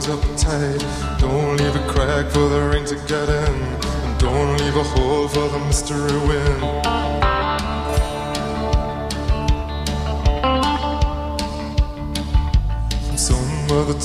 up tight. Don't leave a crack for the rain to get in, and don't leave a hole for the mystery wind. Some of the